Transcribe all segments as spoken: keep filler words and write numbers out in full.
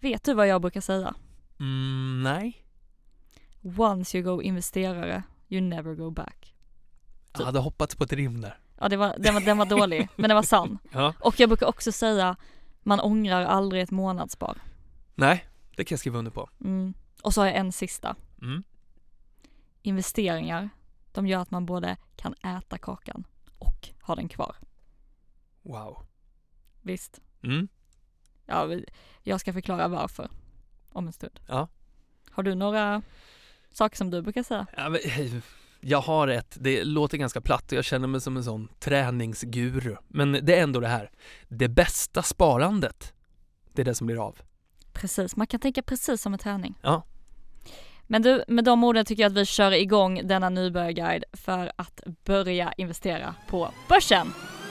Vet du vad jag brukar säga? Mm, nej. Once you go investerare, you never go back. Jag hade hoppats på ett rim där. Ja, det var, den, var, den var dålig, men den var sann. Ja. Och jag brukar också säga, man ångrar aldrig ett månadsspar. Nej, det kan jag skriva under på. Mm. Och så har jag en sista. Mm. Investeringar, de gör att man både kan äta kakan och ha den kvar. Wow. Visst? Mm. Ja, jag ska förklara varför om en stund. Ja. Har du några saker som du brukar säga? Ja, men, jag har ett, det låter ganska platt och jag känner mig som en sån träningsguru. Men det är ändå det här. Det bästa sparandet, det är det som blir av. Precis, man kan tänka precis som en träning. Ja. Men du, med de orden tycker jag att vi kör igång denna nybörjarguide för att börja investera på börsen.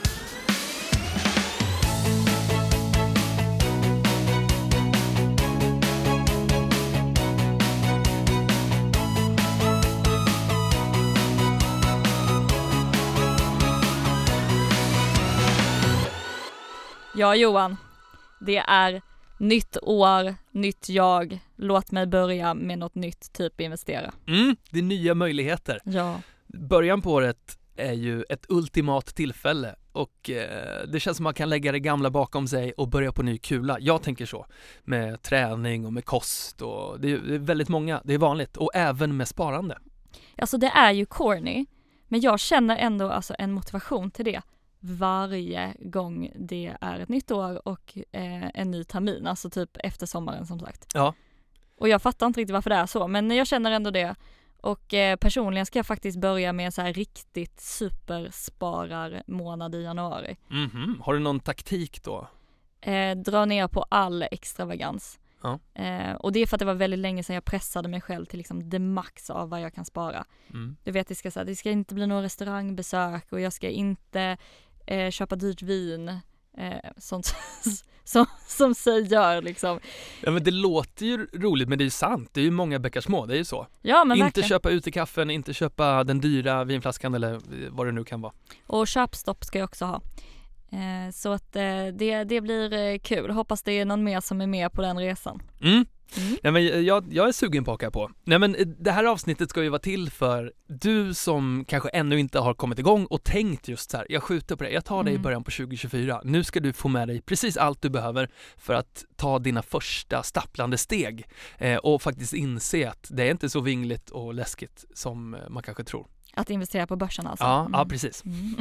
Ja, Johan, det är nytt år, nytt jag. Låt mig börja med något nytt, typ investera. Mm, det är nya möjligheter. Ja. Början på året är ju ett ultimat tillfälle och eh, det känns som man kan lägga det gamla bakom sig och börja på ny kula. Jag tänker så, med träning och med kost och det är, det är väldigt många, det är vanligt och även med sparande. Alltså det är ju corny, men jag känner ändå alltså en motivation till det varje gång det är ett nytt år och eh, en ny termin, alltså typ efter sommaren som sagt. Ja. Och jag fattar inte riktigt varför det är så, men jag känner ändå det. Och eh, personligen ska jag faktiskt börja med en så här riktigt supersparar-månad i januari. Mm-hmm. Har du någon taktik då? Eh, dra ner på all extravagans. Ja. Eh, och det är för att det var väldigt länge sedan jag pressade mig själv till liksom det max av vad jag kan spara. Mm. Du vet, det ska, så här, det ska inte bli några restaurangbesök och jag ska inte eh, köpa dyrt vin. Eh, sånt som, som sig gör liksom. Ja, men det låter ju roligt, men det är ju sant. Det är ju många bäckar små, det är ju så. Ja, men inte verkligen. köpa ut i kaffen, inte köpa den dyra vinflaskan eller vad det nu kan vara. Och köpstopp ska jag också ha. Eh, så att eh, det, det blir eh, kul. Hoppas det är någon mer som är med på den resan. Mm. Mm. Nej, men jag, jag är sugen på att åka på. Nej, men det här avsnittet ska ju vara till för du som kanske ännu inte har kommit igång och tänkt just så här, jag skjuter på det, jag tar det i Mm. början på tjugo tjugofyra. Nu ska du få med dig precis allt du behöver för att ta dina första stapplande steg eh, och faktiskt inse att det är inte så vingligt och läskigt som man kanske tror. Att investera på börsen alltså. Ja, Mm. ja precis. Mm.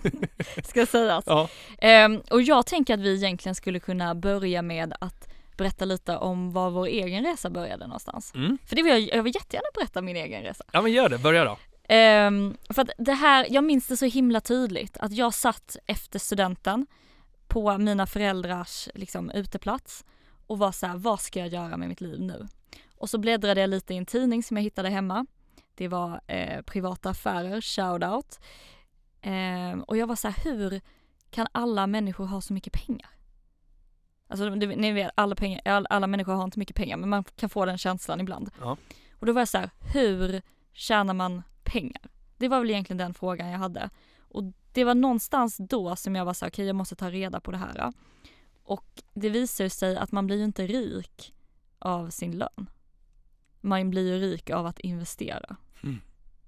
Ska sägas. Ja. Ehm, och jag tänker att vi egentligen skulle kunna börja med att berätta lite om var vår egen resa började någonstans. Mm. För det vill jag, jag vill jättegärna berätta min egen resa. Ja, men gör det. Börja då. Ehm, för att det här, jag minns det så himla tydligt att jag satt efter studenten på mina föräldrars liksom, uteplats och var så här, vad ska jag göra med mitt liv nu? Och så bläddrade jag lite i en tidning som jag hittade hemma. Det var eh, privata affärer, shoutout. Ehm, och jag var så här, hur kan alla människor ha så mycket pengar? Alltså ni vet, alla, pengar, alla, alla människor har inte mycket pengar, men man kan få den känslan ibland. Ja. Och då var jag så här, hur tjänar man pengar? Det var väl egentligen den frågan jag hade. Och det var någonstans då som jag var så här, okej, okay, jag måste ta reda på det här. Och det visar sig att man blir ju inte rik av sin lön. Man blir ju rik av att investera. Mm.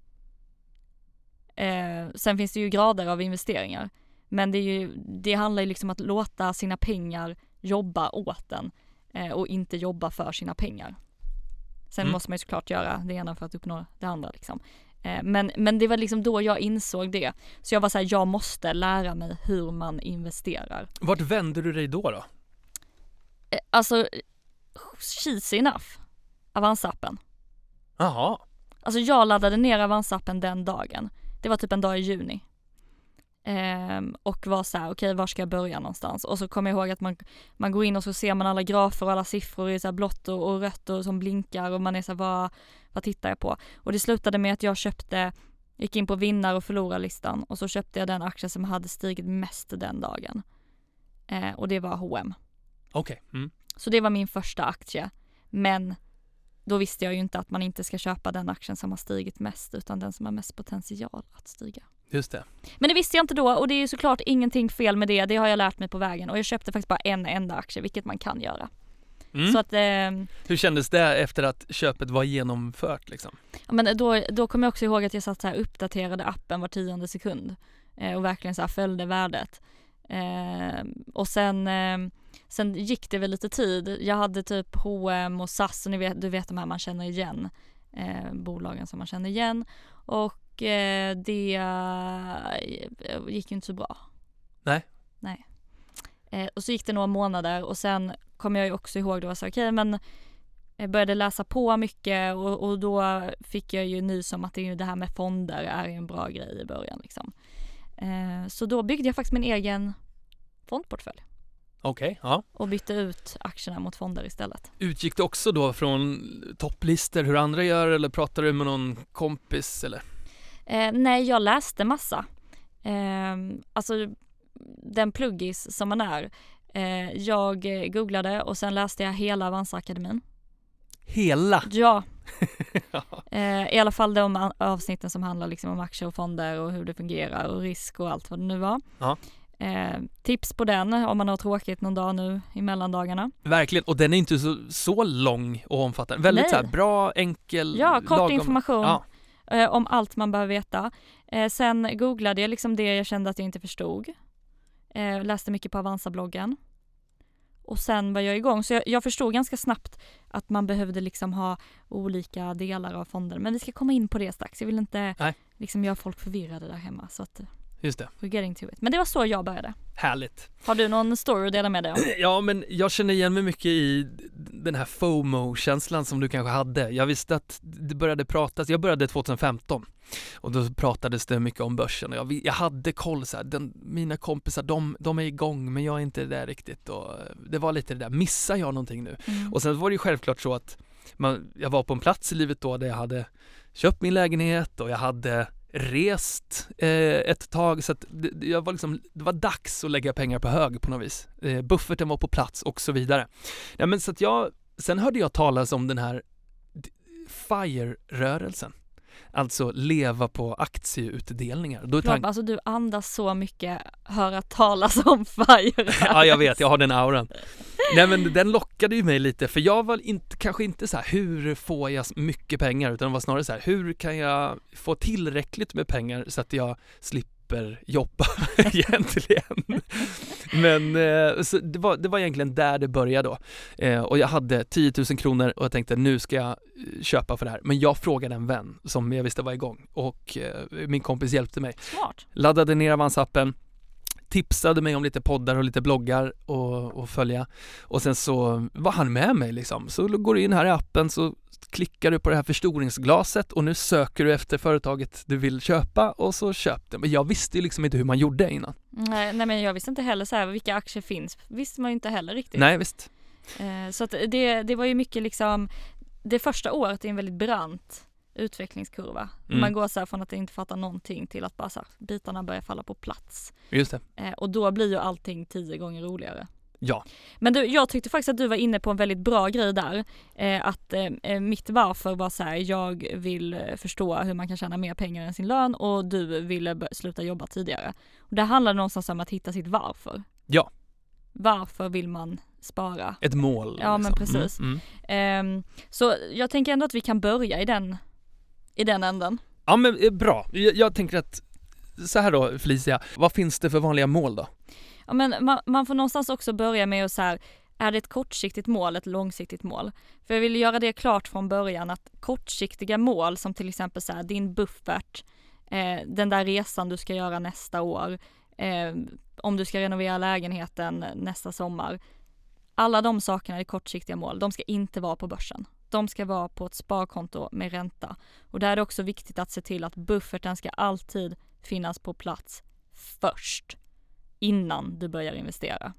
Eh, sen finns det ju grader av investeringar. Men det, är ju, det handlar ju liksom om att låta sina pengar jobba åt en eh, och inte jobba för sina pengar. Sen Mm. måste man ju såklart göra det ena för att uppnå det andra. Liksom. Eh, men, men det var liksom då jag insåg det. Så jag var så här, jag måste lära mig hur man investerar. Vart vände du dig då då? Eh, alltså, cheesy enough. Avanza-appen. Jaha. Alltså jag laddade ner Avanza-appen den dagen. Det var typ en dag i juni. Ehm, och var så här, okej, okay, var ska jag börja någonstans? Och så kommer jag ihåg att man, man går in och så ser man alla grafer och alla siffror i så här blått och, och rött och som blinkar och man är så här, vad, vad tittar jag på? Och det slutade med att jag köpte, gick in på vinnar- och förlorarlistan och så köpte jag den aktie som hade stigit mest den dagen. Ehm, och det var H och M. Okej. Okay. Mm. Så det var min första aktie. Men då visste jag ju inte att man inte ska köpa den aktien som har stigit mest utan den som har mest potential att stiga. Just det. Men det visste jag inte då och det är ju såklart ingenting fel med det. Det har jag lärt mig på vägen och jag köpte faktiskt bara en enda aktie, vilket man kan göra. Mm. Så att, eh, Hur kändes det efter att köpet var genomfört liksom? ja, men då, då kommer jag också ihåg att jag satt så här, uppdaterade appen var tionde sekund eh, och verkligen så här följde värdet. Eh, och sen, eh, sen gick det väl lite tid. Jag hade typ H och M och S A S och ni vet, du vet de här man känner igen. Eh, bolagen som man känner igen. Och eh, det eh, gick ju inte så bra. Nej. Nej. Eh, och så gick det några månader och sen kom jag ju också ihåg då så okej, okay, men jag började läsa på mycket och, och då fick jag ju nys om att det, är ju det här med fonder är en bra grej i början liksom. Eh, så då byggde jag faktiskt min egen fondportfölj. Okej, okay, ja. Och bytte ut aktierna mot fonder istället. Utgick det också då från topplistor hur andra gör eller pratade du med någon kompis eller? Eh, nej, jag läste massa. Eh, alltså den pluggis som man är. Eh, jag googlade och sen läste jag hela Avanza-akademin. Hela? Ja. eh, I alla fall de avsnitten som handlar liksom om aktier och fonder och hur det fungerar och risk och allt vad det nu var. Ja. Eh, tips på den om man har tråkigt någon dag nu i mellandagarna. Verkligen, och den är inte så, så lång och omfattande. Väldigt så här, bra, enkel, ja, kort lagom information ja. eh, om allt man behöver veta. Eh, sen googlade jag liksom det jag kände att jag inte förstod. Eh, läste mycket på Avanza-bloggen. Och sen var jag igång. Så jag, jag förstod ganska snabbt att man behövde liksom ha olika delar av fonden. Men vi ska komma in på det strax. Jag vill inte liksom göra folk förvirrade där hemma. Så att, just det. We're getting to it. Men det var så jag började. Härligt. Har du någon story att dela med dig om? Ja, men jag känner igen mig mycket i den här FOMO-känslan som du kanske hade. Jag visste att det började pratas. Jag började tjugohundrafemton. Och då pratades det mycket om börsen och jag, jag hade koll så här, den, mina kompisar de, de är igång men jag är inte där riktigt och det var lite det där, missar jag någonting nu? Mm. Och sen var det ju självklart så att man, jag var på en plats i livet då där jag hade köpt min lägenhet och jag hade rest eh, ett tag så att det, jag var liksom, det var dags att lägga pengar på hög på något vis. Eh, bufferten var på plats och så vidare. Ja, men så att jag, sen hörde jag talas om den här FIRE-rörelsen. Alltså leva på aktieutdelningar. Då tank- alltså du andas så mycket höra talas om FIRE. Ja, jag vet, jag har den auran. Nej, men den lockade ju mig lite för jag var inte, kanske inte så här hur får jag mycket pengar utan det var snarare så här hur kan jag få tillräckligt med pengar så att jag slipper jobba egentligen. Men eh, så det, var, det var egentligen där det började då. Eh, och jag hade tio tusen kronor och jag tänkte nu ska jag köpa för det här. Men jag frågade en vän som jag visste var igång och eh, min kompis hjälpte mig. Smart. Laddade ner Avanza-appen, tipsade mig om lite poddar och lite bloggar och, och följa. Och sen så var han med mig liksom. Så går du in här i appen så klickar du på det här förstoringsglaset och nu söker du efter företaget du vill köpa och så köp det. Men jag visste ju liksom inte hur man gjorde innan. Nej, nej men jag visste inte heller så här vilka aktier finns. Visste man ju inte heller riktigt. Nej, visst. Eh, så att det, det var ju mycket liksom, det första året är en väldigt brant utvecklingskurva. Mm. Man går så här från att inte fatta någonting till att bara så här, bitarna börjar falla på plats. Just det. Eh, och då blir ju allting tio gånger roligare. Ja. Men du, jag tyckte faktiskt att du var inne på en väldigt bra grej där. Eh, att eh, mitt varför var så här, jag vill förstå hur man kan tjäna mer pengar än sin lön och du ville b- sluta jobba tidigare. Och det handlar någonstans om att hitta sitt varför. Ja. Varför vill man spara? Ett mål. Ja, liksom. men precis. Mm, mm. Eh, så jag tänker ändå att vi kan börja i den, i den änden. Ja, men bra. Jag, jag tänker att så här då, Felicia, vad finns det för vanliga mål då? Ja, men man, man får någonstans också börja med att så här, är det ett kortsiktigt mål, ett långsiktigt mål? För jag vill göra det klart från början att kortsiktiga mål som till exempel så här, din buffert, eh, den där resan du ska göra nästa år, eh, om du ska renovera lägenheten nästa sommar. Alla de sakerna är kortsiktiga mål. De ska inte vara på börsen. De ska vara på ett sparkonto med ränta. Och där är det också viktigt att se till att bufferten ska alltid finnas på plats först. Innan du börjar investera.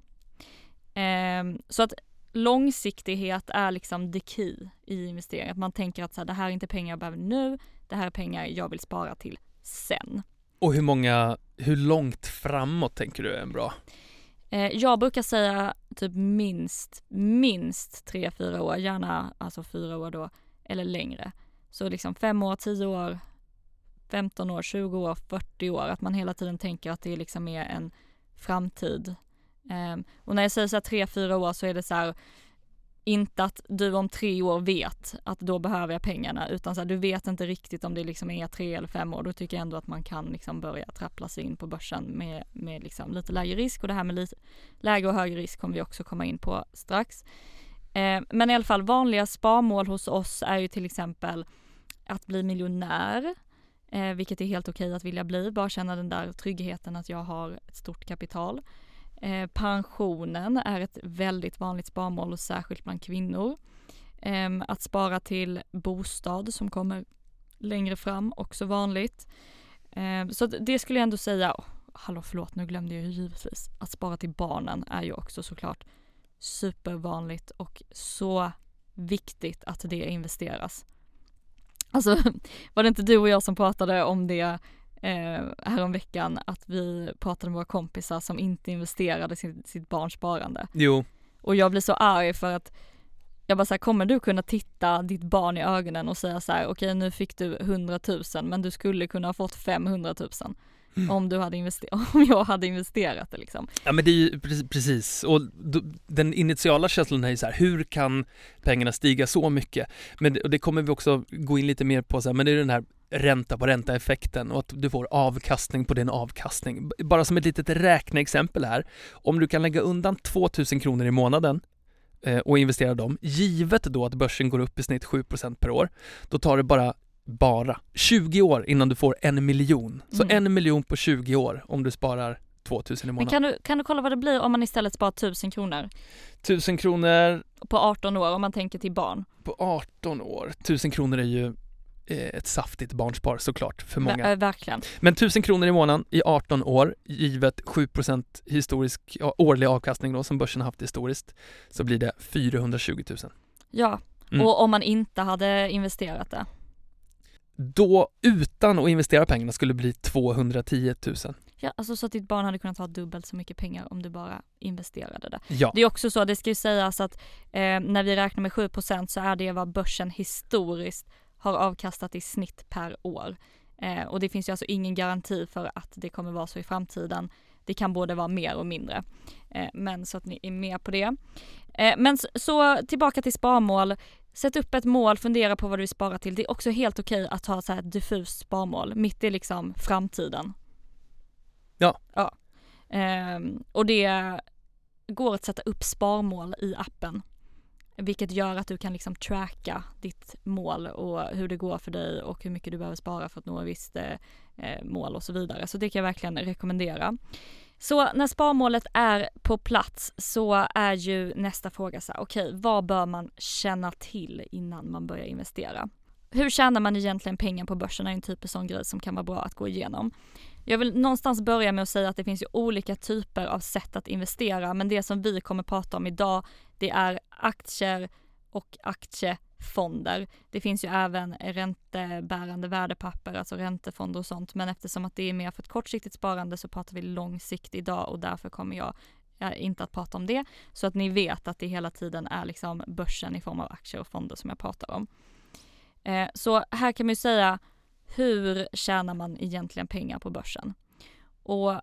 Eh, så att långsiktighet är liksom the key i investering. Att man tänker att så här, det här är inte pengar jag behöver nu, det här är pengar jag vill spara till sen. Och hur många, hur långt framåt tänker du är en bra? Eh, jag brukar säga typ minst, minst tre, fyra år, gärna alltså fyra år då, eller längre. Så liksom fem år, tio år, femton år, tjugo år, fyrtio år. Att man hela tiden tänker att det liksom är en framtid. Um, och när jag säger så här tre, fyra år så är det så här, inte att du om tre år vet att då behöver jag pengarna, utan så här, du vet inte riktigt om det liksom är tre eller fem år. Då tycker jag ändå att man kan liksom börja trappla sig in på börsen med, med liksom lite lägre risk. Och det här med lite lägre och högre risk kommer vi också komma in på strax. Eh, men i alla fall, vanliga sparmål hos oss är ju till exempel att bli miljonär. Eh, vilket är helt okej att vilja bli. Bara känna den där tryggheten att jag har ett stort kapital. Eh, pensionen är ett väldigt vanligt sparmål och särskilt bland kvinnor. Eh, att spara till bostad som kommer längre fram, också vanligt. Eh, så det skulle jag ändå säga, oh, hallå förlåt nu glömde jag ju givetvis, att spara till barnen är ju också såklart supervanligt och så viktigt att det investeras. Alltså var det inte du och jag som pratade om det Eh, häromveckan, att vi pratade med våra kompisar som inte investerade sitt, sitt barns sparande. Jo. Och jag blir så arg för att jag bara så här, kommer du kunna titta ditt barn i ögonen och säga så här, okej okay, nu fick du hundratusen men du skulle kunna ha fått femhundratusen mm. om du hade investerat, om jag hade investerat det liksom. Ja men det är ju precis, och den initiala känslan är ju så här, hur kan pengarna stiga så mycket? Men det, och det kommer vi också gå in lite mer på så här, men det är den här ränta på ränta-effekten och att du får avkastning på din avkastning. Bara som ett litet räkneexempel här. Om du kan lägga undan tvåtusen kronor i månaden eh, och investera dem, givet då att börsen går upp i snitt sju procent per år, då tar det bara bara tjugo år innan du får en miljon. Så mm. en miljon på tjugo år om du sparar tvåtusen i månaden. Men kan du, kan du kolla vad det blir om man istället sparar tusen kronor? Tusen kronor... På arton år om man tänker till barn. På arton år. Tusen kronor är ju ett saftigt barnspar såklart för många. Ver- verkligen. Men tusen kronor i månaden i arton år, givet sju procent historisk ja, årlig avkastning då, som börsen har haft historiskt, så blir det fyrahundratjugotusen. Ja, mm. och om man inte hade investerat det? Då utan att investera pengarna skulle det bli tvåhundratiotusen. Ja, alltså så att ditt barn hade kunnat ha dubbelt så mycket pengar om du bara investerade det. Ja. Det är också så, det ska ju sägas att eh, när vi räknar med sju procent så är det vad börsen historiskt har avkastat i snitt per år. Eh, och det finns ju alltså ingen garanti för att det kommer vara så i framtiden. Det kan både vara mer och mindre. Eh, men så att ni är med på det. Eh, men så, så tillbaka till sparmål. Sätt upp ett mål, fundera på vad du vill spara till. Det är också helt okej att ha så här ett diffust sparmål. Mitt i liksom framtiden. Ja. ja. Eh, och det går att sätta upp sparmål i appen. Vilket gör att du kan liksom tracka ditt mål och hur det går för dig och hur mycket du behöver spara för att nå ett visst eh, mål och så vidare. Så det kan jag verkligen rekommendera. Så när sparmålet är på plats så är ju nästa fråga så här, okej, okay, vad bör man känna till innan man börjar investera? Hur tjänar man egentligen pengar på börsen är en typ av sån grej som kan vara bra att gå igenom. Jag vill någonstans börja med att säga att det finns ju olika typer av sätt att investera, men det som vi kommer prata om idag, det är aktier och aktiefonder. Det finns ju även räntebärande värdepapper, alltså räntefonder och sånt, men eftersom att det är mer för ett kortsiktigt sparande så pratar vi långsiktigt idag och därför kommer jag inte att prata om det, så att ni vet att det hela tiden är liksom börsen i form av aktier och fonder som jag pratar om. Eh, så här kan man ju säga, hur tjänar man egentligen pengar på börsen? Och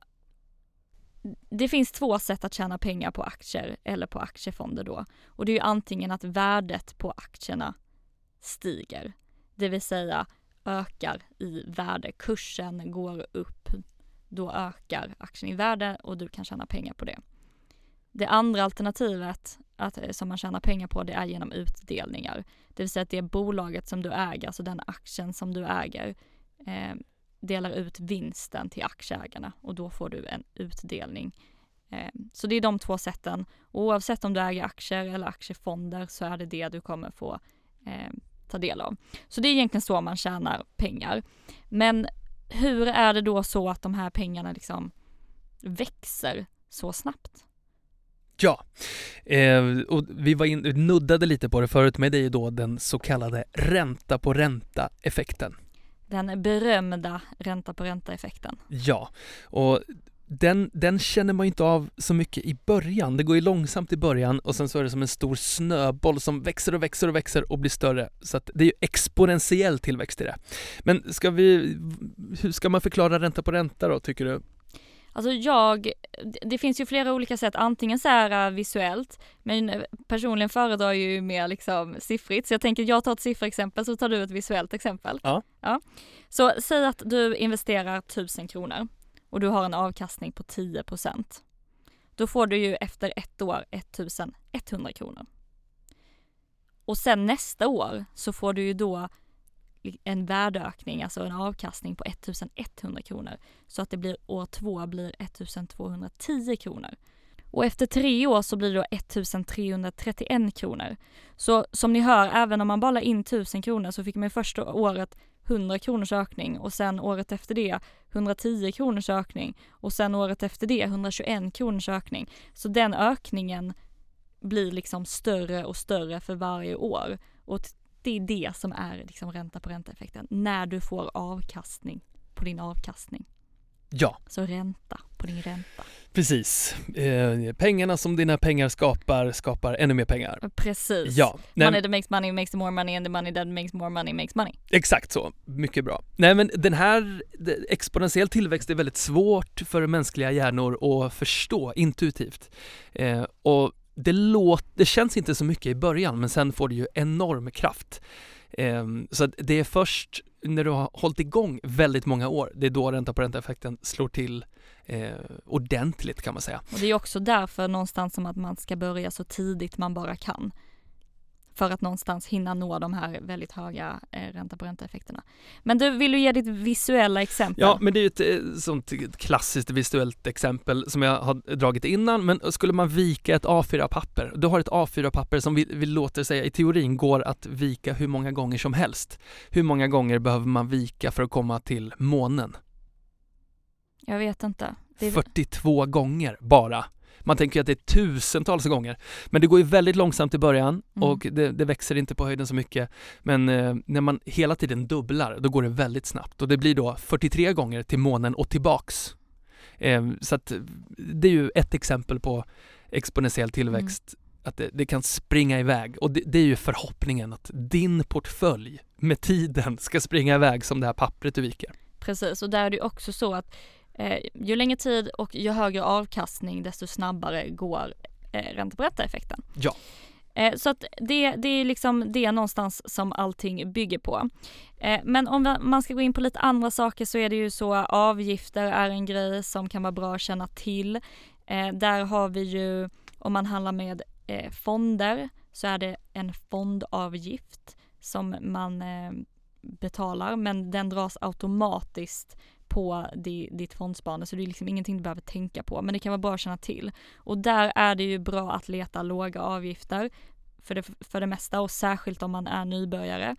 det finns två sätt att tjäna pengar på aktier eller på aktiefonder då. Och det är ju antingen att värdet på aktierna stiger. Det vill säga ökar i värde. Kursen går upp. Då ökar aktien i värde och du kan tjäna pengar på det. Det andra alternativet att, som man tjänar pengar på, det är genom utdelningar. Det vill säga att det bolaget som du äger, alltså den aktien som du äger, eh, delar ut vinsten till aktieägarna och då får du en utdelning. Eh, så det är de två sätten. Och oavsett om du äger aktier eller aktiefonder så är det det du kommer få eh, ta del av. Så det är egentligen så man tjänar pengar. Men hur är det då så att de här pengarna liksom växer så snabbt? Ja, eh, och vi var in, nuddade lite på det förut, med det är ju då den så kallade ränta på ränta-effekten. Den berömda ränta på ränta-effekten. Ja, och den, den känner man ju inte av så mycket i början. Det går ju långsamt i början och sen så är det som en stor snöboll som växer och växer och växer och blir större. Så att det är ju exponentiell tillväxt i det. Men ska vi, hur ska man förklara ränta på ränta då, tycker du? Alltså jag, det finns ju flera olika sätt, antingen så här visuellt, men personligen föredrar ju mer liksom siffrigt. Så jag tänker jag tar ett sifferexempel så tar du ett visuellt exempel. Ja. Ja. Så säg att du investerar tusen kronor och du har en avkastning på tio procent. Då får du ju efter ett år ettusen etthundra kronor. Och sen nästa år så får du ju då en värdeökning, alltså en avkastning på ettusen etthundra kronor. Så att det blir år två blir ettusen tvåhundratio kronor. Och efter tre år så blir det då ettusen trehundratrettioen kronor. Så som ni hör, även om man bara la in tusen kronor så fick man första året hundra kronors ökning och sen året efter det hundratio kronors ökning och sen året efter det hundratjugoen kronors ökning. Så den ökningen blir liksom större och större för varje år. Och det är det som är liksom ränta på ränta-effekten. När du får avkastning på din avkastning. Ja. Så ränta på din ränta. Precis. Eh, pengarna som dina pengar skapar, skapar ännu mer pengar. Precis. Ja. Nej, money that makes money makes more money and the money that makes more money makes money. Exakt så. Mycket bra. Nej, men den här exponentiell tillväxt är väldigt svårt för mänskliga hjärnor att förstå intuitivt. Eh, och det, låt, det känns inte så mycket i början, men sen får det ju enorm kraft. Eh, så det är först när du har hållit igång väldigt många år, det är då ränta på ränta-effekten slår till eh, ordentligt kan man säga. Och det är också därför någonstans som att man ska börja så tidigt man bara kan. För att någonstans hinna nå de här väldigt höga eh, ränta på ränta-effekterna. Men du, vill du ge ditt visuella exempel? Ja, men det är ju ett, ett sånt klassiskt visuellt exempel som jag har dragit innan. Men skulle man vika ett A fyra-papper, du har ett A fyra-papper som vi, vi låter säga i teorin går att vika hur många gånger som helst. Hur många gånger behöver man vika för att komma till månen? Jag vet inte. Det är... fyrtiotvå gånger bara. Man tänker att det är tusentals gånger. Men det går ju väldigt långsamt i början mm. och det, det växer inte på höjden så mycket. Men eh, när man hela tiden dubblar, då går det väldigt snabbt. Och det blir då fyrtiotre gånger till månen och tillbaks. Eh, så att det är ju ett exempel på exponentiell tillväxt. Mm. Att det, det kan springa iväg. Och det, det är ju förhoppningen att din portfölj med tiden ska springa iväg som det här pappret du viker. Precis, och där är det också så att Eh, ju längre tid och ju högre avkastning desto snabbare går eh, ränta på ränta-effekten. Ja. Eh, så att det, det är liksom det någonstans som allting bygger på. Eh, men om man ska gå in på lite andra saker så är det ju så avgifter är en grej som kan vara bra att känna till. Eh, där har vi ju, om man handlar med eh, fonder så är det en fondavgift som man eh, betalar, men den dras automatiskt på ditt fondsparande, så det är liksom ingenting du behöver tänka på, men det kan vara bra att känna till. Och där är det ju bra att leta låga avgifter för det, för det mesta, och särskilt om man är nybörjare.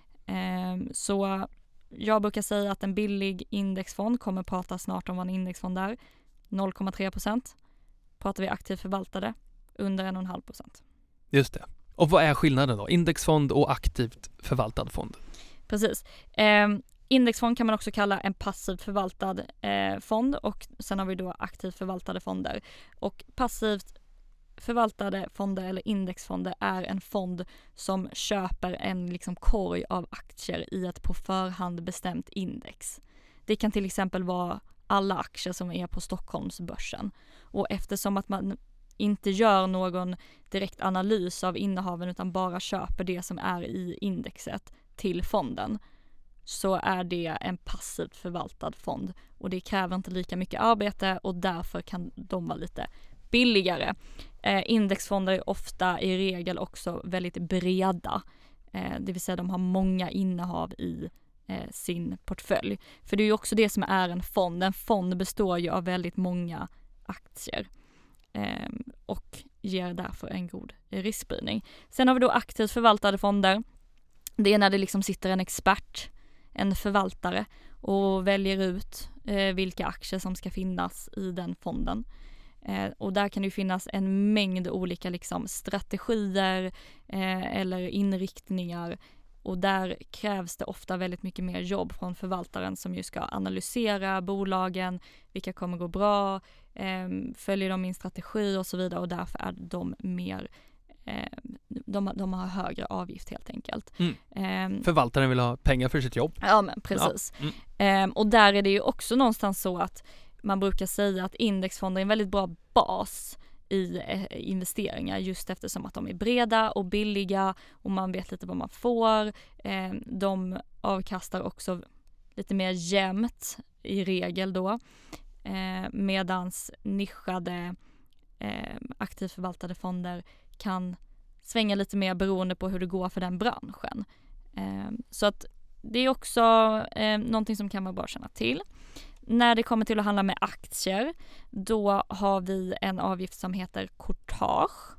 Eh, så jag brukar säga att en billig indexfond, kommer prata snart om vad en indexfond är, noll komma tre procent. Pratar vi aktivt förvaltade, under en komma fem procent. Just det. Och vad är skillnaden då? Indexfond och aktivt förvaltad fond? Precis. Eh, Indexfond kan man också kalla en passivt förvaltad eh, fond, och sen har vi då aktivt förvaltade fonder. Och passivt förvaltade fonder eller indexfonder är en fond som köper en liksom korg av aktier i ett på förhand bestämt index. Det kan till exempel vara alla aktier som är på Stockholmsbörsen. Och eftersom att man inte gör någon direkt analys av innehaven utan bara köper det som är i indexet till fonden, så är det en passivt förvaltad fond, och det kräver inte lika mycket arbete och därför kan de vara lite billigare. Eh, indexfonder är ofta i regel också väldigt breda, eh, det vill säga de har många innehav i eh, sin portfölj. För det är ju också det som är en fond. En fond består ju av väldigt många aktier eh, och ger därför en god riskspridning. Sen har vi då aktivt förvaltade fonder. Det är när det liksom sitter en expert, en förvaltare, och väljer ut eh, vilka aktier som ska finnas i den fonden. Eh, och där kan det ju finnas en mängd olika liksom, strategier eh, eller inriktningar, och där krävs det ofta väldigt mycket mer jobb från förvaltaren som ju ska analysera bolagen, vilka kommer gå bra, eh, följer de min strategi och så vidare, och därför är de mer De, de har högre avgift helt enkelt. Mm. Um, Förvaltaren vill ha pengar för sitt jobb. Ja, men precis. Ja. Mm. Um, och där är det ju också någonstans så att man brukar säga att indexfonder är en väldigt bra bas i eh, investeringar just eftersom att de är breda och billiga och man vet lite vad man får. Eh, de avkastar också lite mer jämnt i regel då. Eh, medans nischade eh, aktivt förvaltade fonder kan svänga lite mer beroende på hur det går för den branschen. Eh, så att det är också eh, någonting som kan vara bra att känna till. När det kommer till att handla med aktier, då har vi en avgift som heter courtage.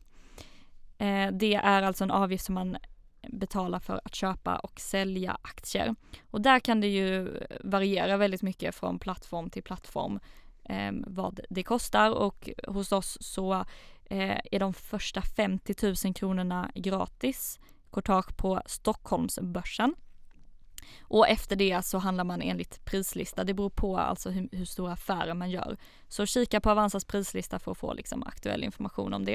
Eh, det är alltså en avgift som man betalar för att köpa och sälja aktier. Och där kan det ju variera väldigt mycket från plattform till plattform eh, vad det kostar. Och hos oss så eh, är de första femtio tusen kronorna gratis courtage på Stockholmsbörsen. Och efter det så handlar man enligt prislista. Det beror på alltså hur, hur stora affärer man gör. Så kika på Avanzas prislista för att få liksom aktuell information om det.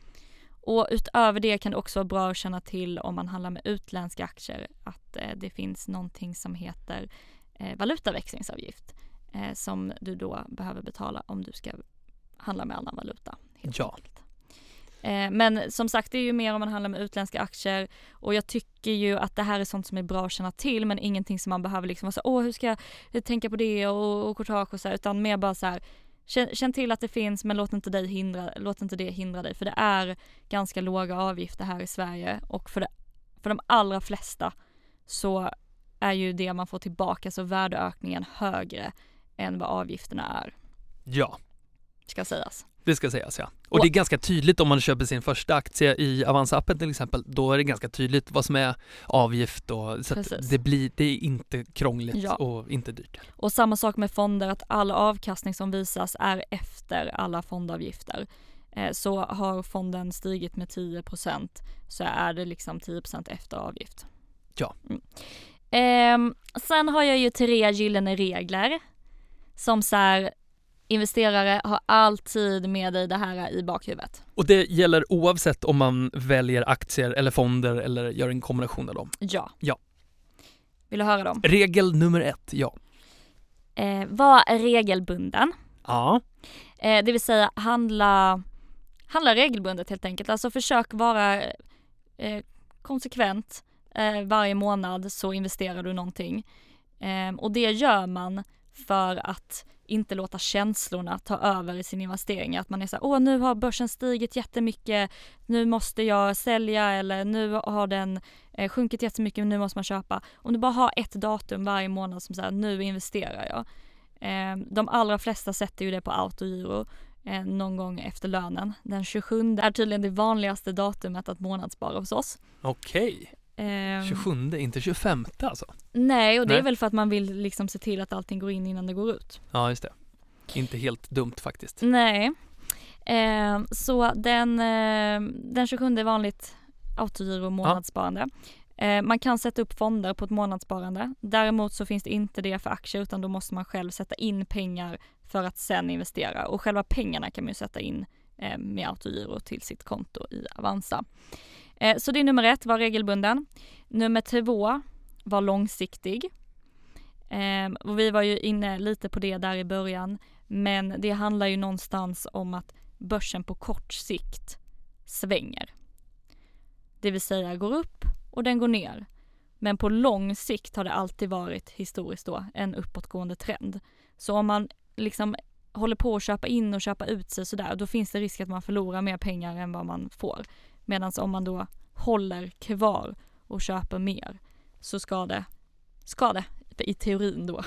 Och utöver det kan det också vara bra att känna till om man handlar med utländska aktier att eh, det finns någonting som heter eh, valutaväxlingsavgift eh, som du då behöver betala om du ska handla med annan valuta. Helt ja. enkelt. Men som sagt, det är ju mer om man handlar med utländska aktier och jag tycker ju att det här är sånt som är bra att känna till men ingenting som man behöver liksom vara så åh hur ska jag tänka på det och, och courtage och så här, utan mer bara så här känn, känn till att det finns men låt inte, dig hindra, låt inte det hindra dig för det är ganska låga avgifter här i Sverige och för, det, för de allra flesta så är ju det man får tillbaka så värdeökningen högre än vad avgifterna är. Ja. Ska sägas. Det ska sägas, ja. Och det är ganska tydligt om man köper sin första aktie i Avanza-appen till exempel. Då är det ganska tydligt vad som är avgift. Och, så att det, blir, det är inte krångligt ja. och inte dyrt. Och samma sak med fonder, att all avkastning som visas är efter alla fondavgifter. Eh, så har fonden stigit med tio procent så är det liksom tio procent efter avgift. Ja. Mm. Eh, sen har jag ju tre gyllene regler som så här, investerare har alltid med dig det här i bakhuvudet. Och det gäller oavsett om man väljer aktier eller fonder eller gör en kombination av dem? Ja. Ja. Vill du höra dem? Regel nummer ett, ja. Eh, var regelbunden. Ja. Eh, det vill säga handla, handla regelbundet helt enkelt. Alltså försök vara eh, konsekvent. Eh, varje månad så investerar du någonting. Eh, och det gör man för att inte låta känslorna ta över i sin investering. Att man är så här, åh nu har börsen stigit jättemycket, nu måste jag sälja eller nu har den eh, sjunkit jättemycket, nu måste man köpa. Om du bara har ett datum varje månad som säger nu investerar jag. Eh, de allra flesta sätter ju det på autogiro eh, någon gång efter lönen. Den tjugosjunde är tydligen det vanligaste datumet att månadsspara hos oss. Okej. Eh, tjugosjunde, inte tjugofemte alltså? Nej, och det nej. är väl för att man vill liksom se till att allting går in innan det går ut. Ja, just det. Inte helt dumt faktiskt. Nej. Eh, så den, eh, den tjugosjunde är vanligt autogiro månadssparande. Ja. Eh, man kan sätta upp fonder på ett månadssparande. Däremot så finns det inte det för aktier utan då måste man själv sätta in pengar för att sen investera. Och själva pengarna kan man ju sätta in eh, med autogiro till sitt konto i Avanza. Eh, så det är nummer ett, var regelbunden. Nummer två, var långsiktig. Eh, och vi var ju inne lite på det där i början. Men det handlar ju någonstans om att börsen på kort sikt svänger. Det vill säga går upp och den går ner. Men på lång sikt har det alltid varit historiskt då en uppåtgående trend. Så om man liksom håller på att köpa in och köpa ut sig sådär, då finns det risk att man förlorar mer pengar än vad man får. Medan om man då håller kvar och köper mer så ska det, ska det i teorin då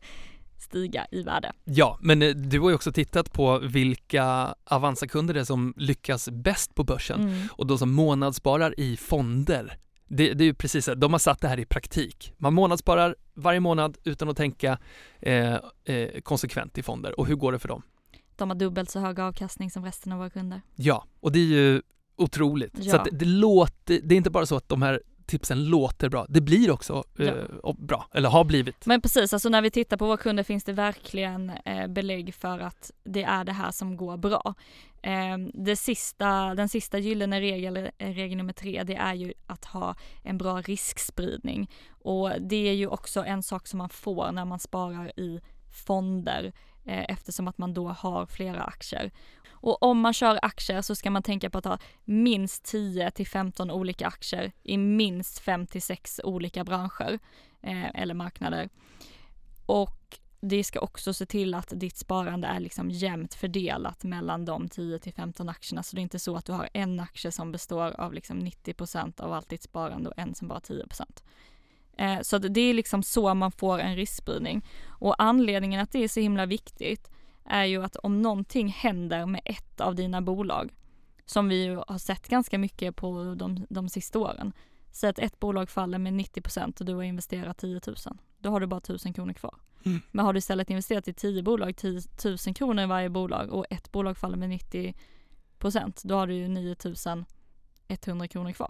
stiga i värde. Ja, men du har ju också tittat på vilka Avanza-kunder det är som lyckas bäst på börsen. Mm. Och de som månadssparar i fonder. Det, det är ju precis så, de har satt det här i praktik. Man månadssparar varje månad utan att tänka eh, eh, konsekvent i fonder. Och hur går det för dem? De har dubbelt så hög avkastning som resten av våra kunder. Ja, och det är ju otroligt. Ja. Så att det, det låter, det är inte bara så att de här tipsen låter bra. Det blir också ja. eh, bra, eller har blivit. Men precis, alltså när vi tittar på våra kunder finns det verkligen eh, belägg för att det är det här som går bra. Eh, det sista, den sista gyllene regel, regel nummer tre, det är ju att ha en bra riskspridning. Och det är ju också en sak som man får när man sparar i fonder. eh, eftersom att man då har flera aktier. Och om man kör aktier så ska man tänka på att ha minst tio till femton olika aktier i minst fem till sex olika branscher eh, eller marknader. Och det ska också se till att ditt sparande är liksom jämnt fördelat mellan de tio till femton aktierna. Så det är inte så att du har en aktie som består av liksom nittio procent av allt ditt sparande och en som bara har tio procent. Eh, så det är liksom så man får en riskspridning. Och anledningen att det är så himla viktigt är ju att om någonting händer med ett av dina bolag, som vi ju har sett ganska mycket på de, de sista åren. Så att ett bolag faller med nittio procent och du har investerat tio tusen. Då har du bara tusen kronor kvar. Mm. Men har du istället investerat i tio bolag, tio tusen kronor i varje bolag och ett bolag faller med nittio procent, då har du ju nio tusen etthundra kronor kvar.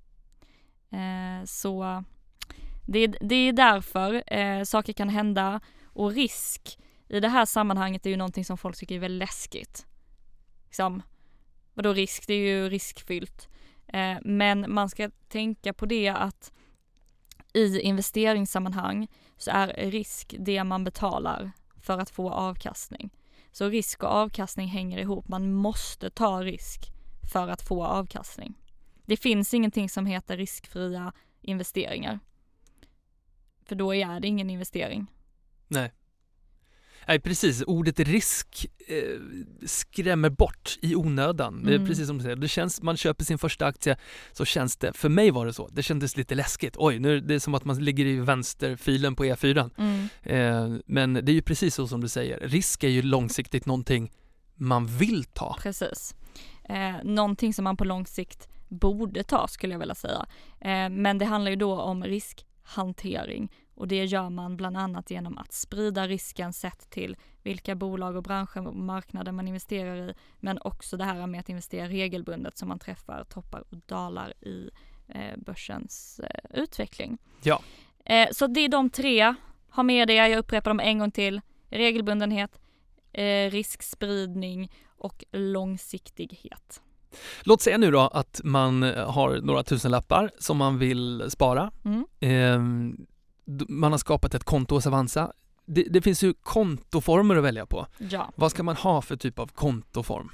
Eh, så det, det är därför eh, saker kan hända, och risk i det här sammanhanget är ju någonting som folk tycker är väldigt läskigt. Liksom, vadå risk? Det är ju riskfyllt. Eh, men man ska tänka på det att i investeringssammanhang så är risk det man betalar för att få avkastning. Så risk och avkastning hänger ihop. Man måste ta risk för att få avkastning. Det finns ingenting som heter riskfria investeringar. För då är det ingen investering. Nej. Nej, precis. Ordet risk eh, skrämmer bort i onödan. Mm. Det är precis som du säger. Det känns, man köper sin första aktie, så känns det, för mig var det så. Det kändes lite läskigt. Oj, nu är det som att man ligger i vänsterfilen på E fyra. Mm. Eh, men det är ju precis så som du säger. Risk är ju långsiktigt någonting man vill ta. Precis. Eh, någonting som man på lång sikt borde ta, skulle jag vilja säga. Eh, men det handlar ju då om riskhantering. Och det gör man bland annat genom att sprida risken sett till vilka bolag och branscher och marknader man investerar i. Men också det här med att investera regelbundet så man träffar toppar och dalar i eh, börsens eh, utveckling. Ja. Eh, så det är de tre. Ha med det, jag upprepar dem en gång till. Regelbundenhet, eh, riskspridning och långsiktighet. Låt säga nu då att man har några tusen lappar som man vill spara. Mm. Eh, Man har skapat ett konto hos Avanza. Det, det finns ju kontoformer att välja på. Ja. Vad ska man ha för typ av kontoform?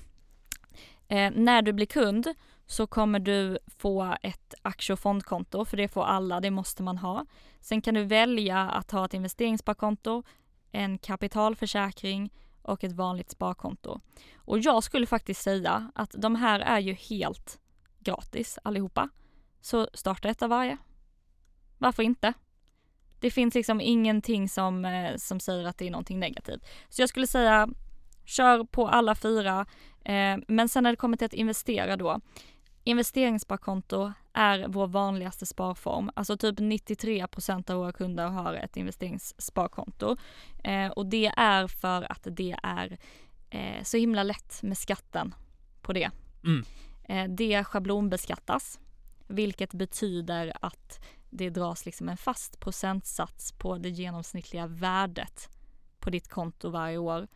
Eh, när du blir kund så kommer du få ett aktie- och fondkonto, för det får alla, det måste man ha. Sen kan du välja att ha ett investeringssparkonto, en kapitalförsäkring och ett vanligt sparkonto. Och jag skulle faktiskt säga att de här är ju helt gratis allihopa. Så starta ett av varje. Varför inte? Det finns liksom ingenting som, eh, som säger att det är någonting negativt. Så jag skulle säga, kör på alla fyra. Eh, men sen när det kommer till att investera då. Investeringssparkonto är vår vanligaste sparform. Alltså typ nittiotre procent av våra kunder har ett investeringssparkonto. Eh, och det är för att det är eh, så himla lätt med skatten på det. Mm. Eh, det schablonbeskattas. Vilket betyder att det dras liksom en fast procentsats på det genomsnittliga värdet på ditt konto varje år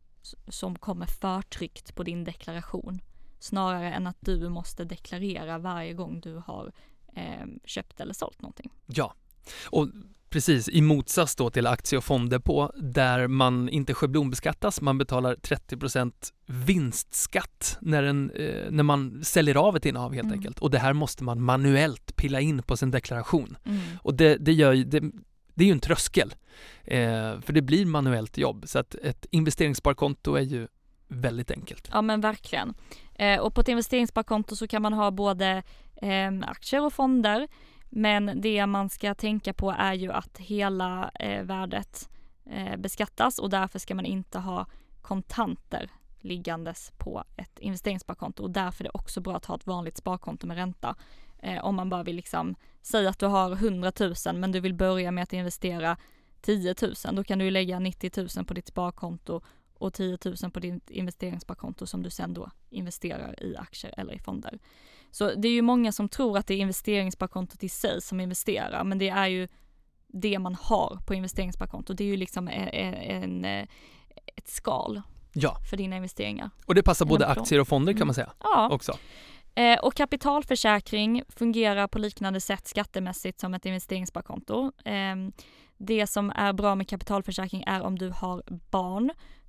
som kommer förtryckt på din deklaration. Snarare än att du måste deklarera varje gång du har eh, köpt eller sålt någonting. Ja, och precis i motsats då till aktie- och fonddepå där man inte schablonbeskattas, man betalar trettio procent vinstskatt när, en, eh, när man säljer av ett innehav helt mm. enkelt. Och det här måste man manuellt pilla in på sin deklaration. Mm. Och det, det, gör, det, det är ju en tröskel, eh, för det blir manuellt jobb. Så att ett investeringssparkonto är ju väldigt enkelt. Ja men verkligen. Eh, och på ett investeringssparkonto så kan man ha både eh, aktier och fonder. Men det man ska tänka på är ju att hela eh, värdet eh, beskattas och därför ska man inte ha kontanter liggandes på ett investeringssparkonto. Och därför är det också bra att ha ett vanligt sparkonto med ränta. Eh, om man bara vill liksom säga att du har hundra tusen men du vill börja med att investera tio tusen. Då kan du lägga nittio tusen på ditt sparkonto och tio tusen på ditt investeringssparkonto som du sen då investerar i aktier eller i fonder. Så det är ju många som tror att det är investeringssparkontot i sig som investerar, men det är ju det man har på investeringssparkontot. Det är ju liksom en, en, ett skal ja. för dina investeringar. Och det passar både aktier och fonder kan man säga. Ja. Också. Eh, och kapitalförsäkring fungerar på liknande sätt skattemässigt som ett investeringssparkonto. Eh, det som är bra med kapitalförsäkring är om du har barn.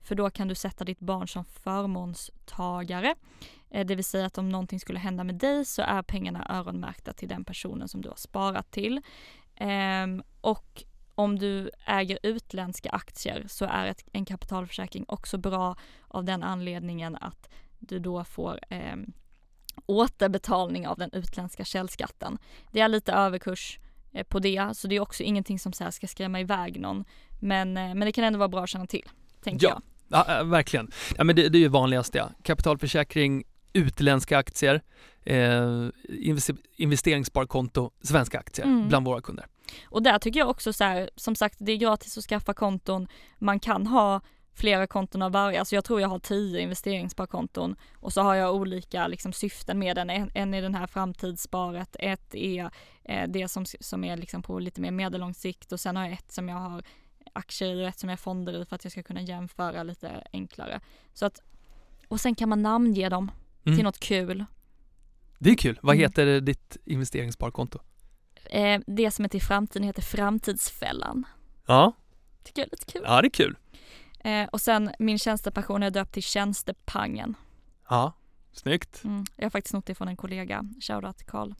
För då kan du sätta ditt barn som förmånstagare. Eh, det vill säga att om någonting skulle hända med dig så är pengarna öronmärkta till den personen som du har sparat till. Eh, och om du äger utländska aktier så är ett, en kapitalförsäkring också bra av den anledningen att du då får eh, återbetalning av den utländska källskatten. Det är lite överkurs eh, på det, så det är också ingenting som så här ska skrämma iväg någon. Men, eh, men det kan ändå vara bra att känna till, tänker ja. jag. Ja, verkligen. Ja, men det, det är ju vanligast, ja. Kapitalförsäkring, utländska aktier, eh, investeringssparkonto, svenska aktier mm. bland våra kunder. Och där tycker jag också så här, som sagt, det är gratis att skaffa konton. Man kan ha flera konton av varje. Alltså jag tror jag har tio investeringssparkonton och så har jag olika liksom syften med den. En, en är den här framtidssparet, ett är eh, det som, som är liksom på lite mer medellång sikt och sen har jag ett som jag har aktier i och ett som jag har fonder i för att jag ska kunna jämföra lite enklare. Så att, och sen kan man namnge dem mm. till något kul. Det är kul. Vad heter mm. ditt investeringssparkonto? Eh, det som är till framtiden heter Framtidsfällan. Ja. Tycker jag är lite kul. Ja, det är kul. Eh, och sen min tjänstepension är döpt till Tjänstepangen. Ja, snyggt. Mm, jag har faktiskt snott det från en kollega. Shoutout till Carl.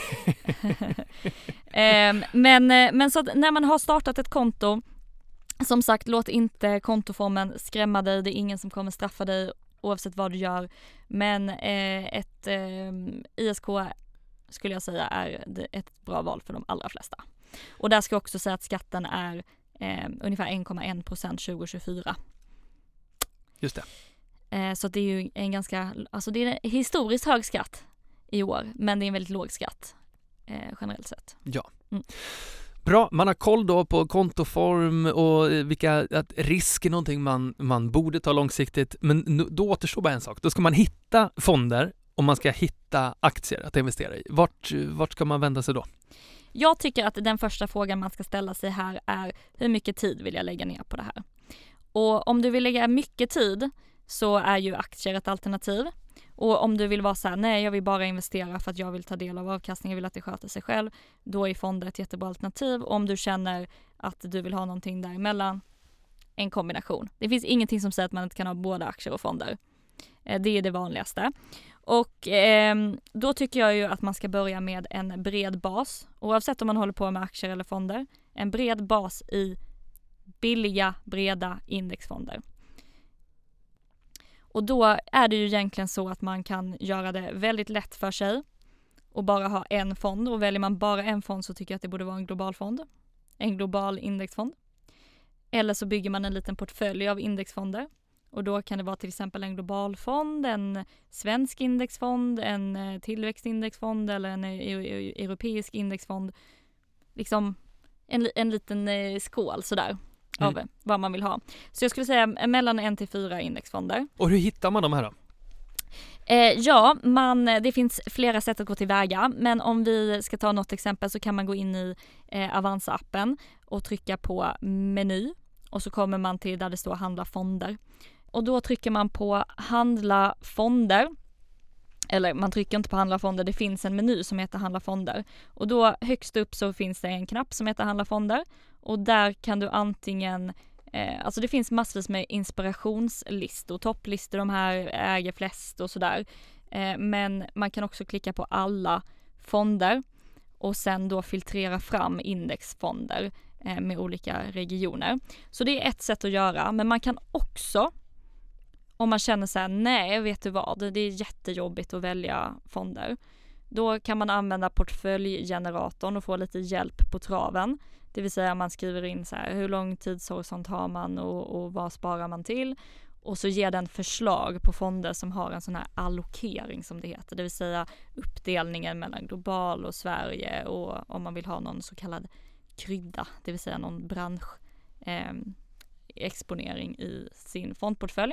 eh, men, men så att när man har startat ett konto, som sagt, låt inte kontoformen skrämma dig. Det är ingen som kommer straffa dig oavsett vad du gör. Men eh, ett eh, I S K skulle jag säga är ett bra val för de allra flesta. Och där ska jag också säga att skatten är eh, ungefär en komma en procent tjugo tjugofyra. Just det. Eh, så det är ju en ganska, alltså det är en historiskt hög skatt i år, men det är en väldigt låg skatt eh, generellt sett. Ja. Mm. Bra, man har koll då på kontoform och vilka, att risk är någonting man, man borde ta långsiktigt. Men då återstår bara en sak. Då ska man hitta fonder och man ska hitta aktier att investera i. Vart, vart ska man vända sig då? Jag tycker att den första frågan man ska ställa sig här är hur mycket tid vill jag lägga ner på det här? Och om du vill lägga mycket tid så är ju aktier ett alternativ. Och om du vill vara så här, nej jag vill bara investera för att jag vill ta del av avkastningen, jag vill att det sköter sig själv, då är fonder ett jättebra alternativ. Och om du känner att du vill ha någonting däremellan, en kombination. Det finns ingenting som säger att man inte kan ha både aktier och fonder. Det är det vanligaste. Och eh, då tycker jag ju att man ska börja med en bred bas, oavsett om man håller på med aktier eller fonder. En bred bas i billiga, breda indexfonder. Och då är det ju egentligen så att man kan göra det väldigt lätt för sig och bara ha en fond. Och väljer man bara en fond så tycker jag att det borde vara en global fond. En global indexfond. Eller så bygger man en liten portfölj av indexfonder. Och då kan det vara till exempel en global fond, en svensk indexfond, en tillväxtindexfond eller en europeisk indexfond. Liksom en, en liten skål sådär. Av mm. vad man vill ha. Så jag skulle säga mellan en till fyra indexfonder. Och hur hittar man de här då? Eh, ja, man, det finns flera sätt att gå tillväga. Men om vi ska ta något exempel så kan man gå in i eh, Avanza-appen och trycka på meny. Och så kommer man till där det står handla fonder. Och då trycker man på handla fonder. Eller man trycker inte på handla fonder, det finns en meny som heter handla fonder. Och då högst upp så finns det en knapp som heter handla fonder. Och där kan du antingen, eh, alltså det finns massvis med inspirationslistor, topplistor, de här äger flest och sådär. Eh, men man kan också klicka på alla fonder och sen då filtrera fram indexfonder eh, med olika regioner. Så det är ett sätt att göra, men man kan också, om man känner så här, nej vet du vad, det är jättejobbigt att välja fonder. Då kan man använda portföljgeneratorn och få lite hjälp på traven. Det vill säga man skriver in så här, hur lång tidshorisont har man och, och vad sparar man till. Och så ger den förslag på fonder som har en sån här allokering som det heter. Det vill säga uppdelningen mellan global och Sverige och om man vill ha någon så kallad krydda. Det vill säga någon bransch eh, exponering i sin fondportfölj.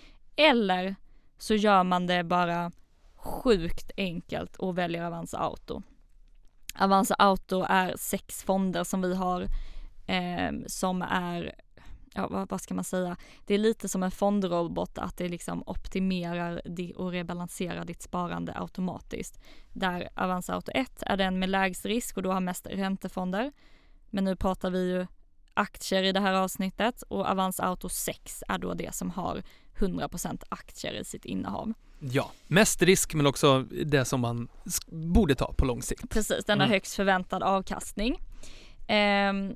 Eller så gör man det bara sjukt enkelt och väljer Avanza Auto. Avanza Auto är sex fonder som vi har eh, som är, ja vad, vad ska man säga, det är lite som en fondrobot att det liksom optimerar och rebalanserar ditt sparande automatiskt. Där Avanza Auto ett är den med lägst risk och då har mest räntefonder. Men nu pratar vi ju aktier i det här avsnittet och Avanza Auto sex är då det som har hundra procent aktier i sitt innehav. Ja, mest risk men också det som man borde ta på lång sikt. Precis, den har Mm. högst förväntad avkastning. Ehm,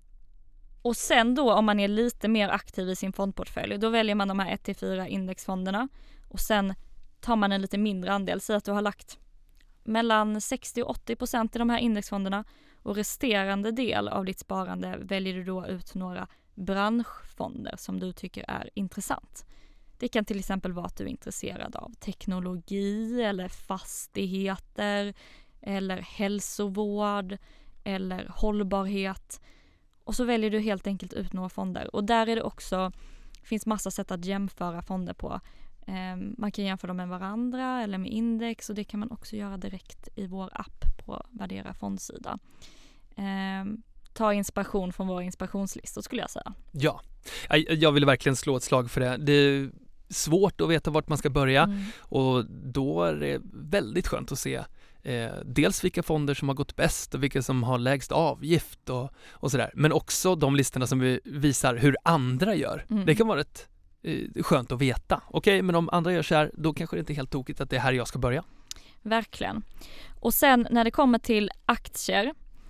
och sen då om man är lite mer aktiv i sin fondportfölj, då väljer man de här ett till fyra indexfonderna och sen tar man en lite mindre andel. Så att du har lagt mellan sextio och åttio procent i de här indexfonderna och resterande del av ditt sparande väljer du då ut några branschfonder som du tycker är intressant. Det kan till exempel vara att du är intresserad av teknologi eller fastigheter eller hälsovård eller hållbarhet. Och så väljer du helt enkelt ut några fonder. Och där är det också, finns massa sätt att jämföra fonder på. Eh, man kan jämföra dem med varandra eller med index och det kan man också göra direkt i vår app på Värdera fondsida. Eh, ta inspiration från våra inspirationslistor skulle jag säga. Ja, jag, jag vill verkligen slå ett slag för det. Det är svårt att veta vart man ska börja Mm. och då är det väldigt skönt att se eh, dels vilka fonder som har gått bäst och vilka som har lägst avgift och, och sådär. Men också de listorna som vi visar hur andra gör. Mm. Det kan vara ett eh, skönt att veta. Okej, men om andra gör så här, då kanske det inte är helt tokigt att det är här jag ska börja. Verkligen. Och sen när det kommer till aktier,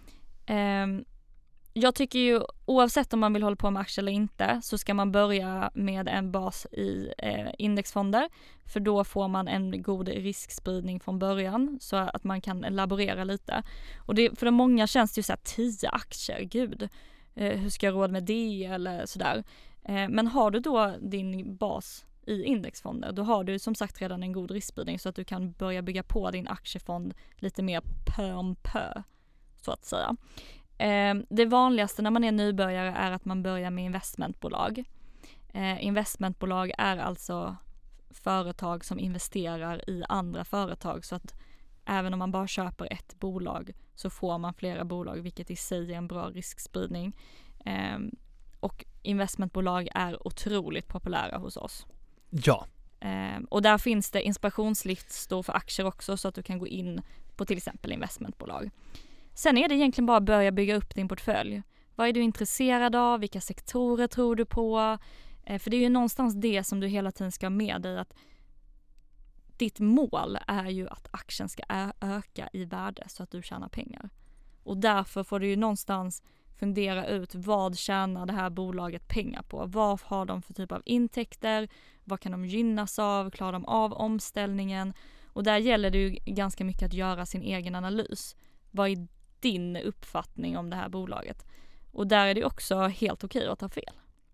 eh, jag tycker ju oavsett om man vill hålla på med aktier eller inte så ska man börja med en bas i eh, indexfonder för då får man en god riskspridning från början så att man kan laborera lite. Och det, för de många känns det ju så här tio aktier, gud, eh, hur ska jag råd med det eller sådär. Eh, men har du då din bas i indexfonder, då har du som sagt redan en god riskspridning så att du kan börja bygga på din aktiefond lite mer pö om pö, så att säga. Eh, det vanligaste när man är nybörjare är att man börjar med investmentbolag. Eh, investmentbolag är alltså företag som investerar i andra företag så att även om man bara köper ett bolag så får man flera bolag vilket i sig är en bra riskspridning. Eh, och investmentbolag är otroligt populära hos oss. Ja. Eh, och där finns det inspirationslistor för aktier också så att du kan gå in på till exempel investmentbolag. Sen är det egentligen bara att börja bygga upp din portfölj. Vad är du intresserad av? Vilka sektorer tror du på? Eh, för det är ju någonstans det som du hela tiden ska ha med dig. Att ditt mål är ju att aktien ska ö- öka i värde så att du tjänar pengar. Och därför får du ju någonstans fundera ut vad tjänar det här bolaget pengar på? Vad har de för typ av intäkter? Vad kan de gynnas av? Klarar de av omställningen? Och där gäller det ju ganska mycket att göra sin egen analys. Vad är din uppfattning om det här bolaget? Och där är det också helt okej att ta fel.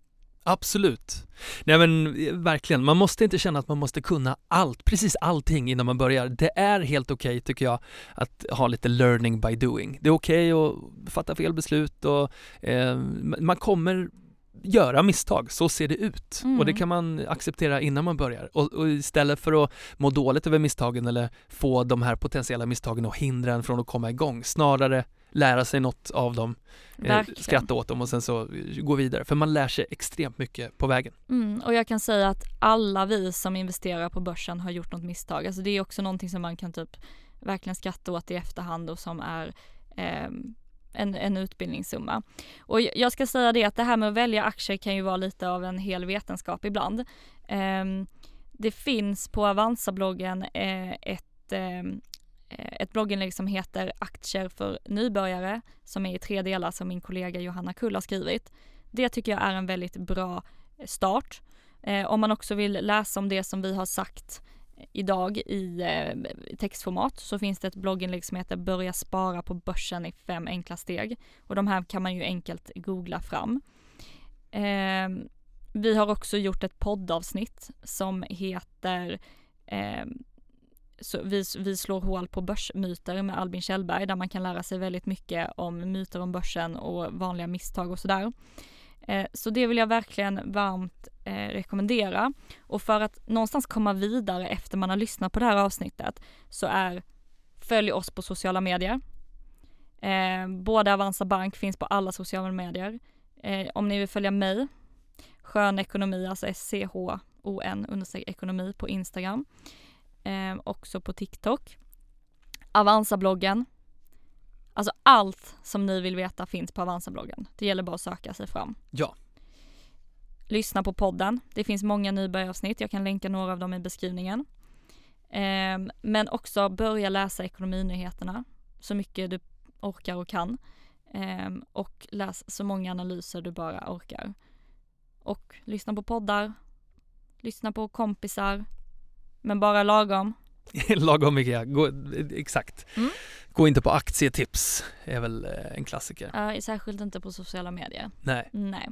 Absolut. Nej men verkligen, man måste inte känna att man måste kunna allt, precis allting innan man börjar. Det är helt okej tycker jag att ha lite learning by doing. Det är okej att fatta fel beslut och eh, man kommer göra misstag, så ser det ut. Mm. Och det kan man acceptera innan man börjar. Och, och istället för att må dåligt över misstagen eller få de här potentiella misstagen och hindra en från att komma igång, snarare lära sig något av dem, eh, skratta åt dem och sen så gå vidare. För man lär sig extremt mycket på vägen. Mm, och jag kan säga att alla vi som investerar på börsen har gjort något misstag. Alltså det är också någonting som man kan typ verkligen skratta åt i efterhand och som är eh, en, en utbildningssumma. Och jag ska säga det att det här med att välja aktier kan ju vara lite av en hel vetenskap ibland. Eh, det finns på Avanza-bloggen eh, ett eh, ett blogginlägg som heter Aktier för nybörjare som är i tre delar som min kollega Johanna Kull har skrivit. Det tycker jag är en väldigt bra start. Eh, om man också vill läsa om det som vi har sagt idag i eh, textformat så finns det ett blogginlägg som heter Börja spara på börsen i fem enkla steg. Och de här kan man ju enkelt googla fram. Eh, vi har också gjort ett poddavsnitt som heter eh, Så vi, vi slår hål på börsmyter med Albin Kjellberg där man kan lära sig väldigt mycket om myter om börsen och vanliga misstag och sådär. Eh, så det vill jag verkligen varmt eh, rekommendera. Och för att någonstans komma vidare efter man har lyssnat på det här avsnittet så är följ oss på sociala medier. Eh, både Avanza Bank finns på alla sociala medier. Eh, om ni vill följa mig, Skön Ekonomi, alltså S C H O N understreck ekonomi på Instagram. Eh, också på TikTok. Avanza-bloggen. Alltså allt som ni vill veta finns på Avanza-bloggen. Det gäller bara att söka sig fram. Ja. Lyssna på podden. Det finns många nybörjaravsnitt. Jag kan länka några av dem i beskrivningen. Eh, men också börja läsa ekonominyheterna så mycket du orkar och kan. Eh, och läs så många analyser du bara orkar. Och lyssna på poddar. Lyssna på kompisar. Men bara lagom. Lagom mycket, Gå, exakt. Mm. Gå inte på aktietips, är väl en klassiker. Ja, särskilt inte på sociala medier. Nej. Nej.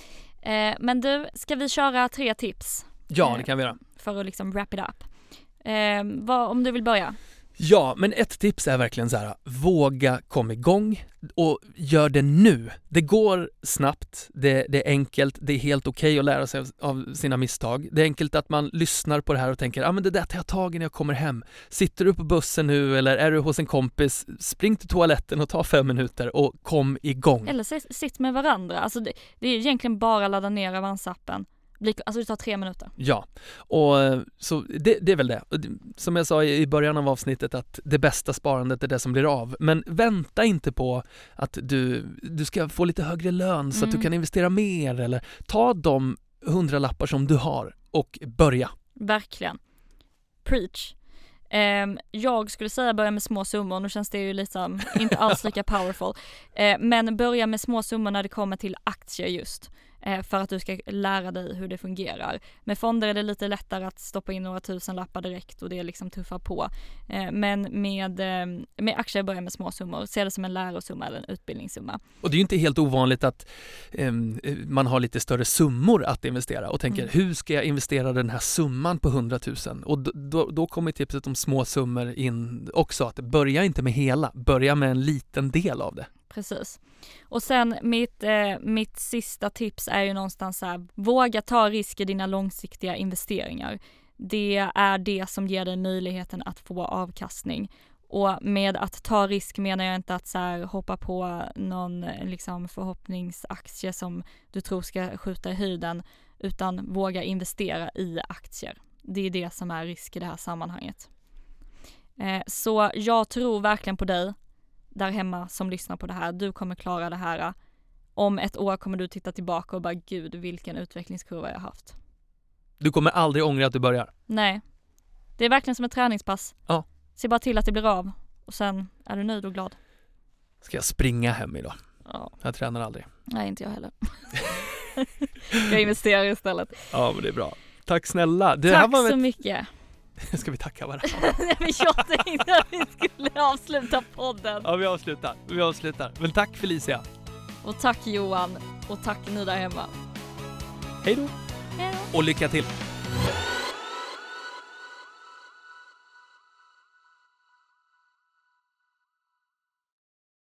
Eh, men du, ska vi köra tre tips? Ja, eh, det kan vi göra. För att liksom wrap it up. Eh, vad, om du vill börja? Ja, men ett tips är verkligen så här, våga komma igång och gör det nu. Det går snabbt, det, det är enkelt, det är helt okej okay att lära sig av, av sina misstag. Det är enkelt att man lyssnar på det här och tänker, ja ah, men det där tar jag tag i när jag kommer hem. Sitter du på bussen nu eller är du hos en kompis, spring till toaletten och ta fem minuter och kom igång. Eller sitt, sitt med varandra. Alltså det, det är egentligen bara ladda ner Avanza-appen. Alltså det tar tre minuter. Ja, och så det, det är väl det. Som jag sa i början av avsnittet att det bästa sparandet är det som blir av. Men vänta inte på att du, du ska få lite högre lön så mm. att du kan investera mer. Eller ta de hundralappar som du har och börja. Verkligen. Preach. Um, jag skulle säga börja med små summor. Nu känns det ju liksom inte alls lika powerful. Uh, men börja med små summor när det kommer till aktier just. För att du ska lära dig hur det fungerar. Med fonder är det lite lättare att stoppa in några tusen lappar direkt och det är liksom tuffa på. Men med, med aktier börjar med små summor. Se det som en lärosumma eller en utbildningssumma. Och det är ju inte helt ovanligt att um, man har lite större summor att investera och tänker, mm. hur ska jag investera den här summan på hundratusen? Och då, då, då kommer tipset om små summor in också. Att börja inte med hela, börja med en liten del av det. Precis. Och sen mitt, eh, mitt sista tips är ju någonstans så här, våga ta risk i dina långsiktiga investeringar. Det är det som ger dig möjligheten att få avkastning. Och med att ta risk menar jag inte att så här, hoppa på någon liksom, förhoppningsaktie som du tror ska skjuta i höjden, utan våga investera i aktier. Det är det som är risk i det här sammanhanget. Eh, så jag tror verkligen på dig där hemma som lyssnar på det här. Du kommer klara det här. Om ett år kommer du titta tillbaka och bara, gud vilken utvecklingskurva jag har haft. Du kommer aldrig ångra att du börjar. Nej. Det är verkligen som ett träningspass. Ja. Se bara till att det blir av. Och sen är du nöjd och glad. Ska jag springa hem idag? Ja. Jag tränar aldrig. Nej, inte jag heller. Jag investerar istället. Ja, men det är bra. Tack snälla. Det Tack här var så ett... mycket. Ska vi tacka varandra? Jag tänkte att vi skulle avsluta podden. Ja, vi avslutar. Vi avslutar. Men tack Felicia. Och tack Johan. Och tack ni där hemma. Hej då. Hej då. Och lycka till.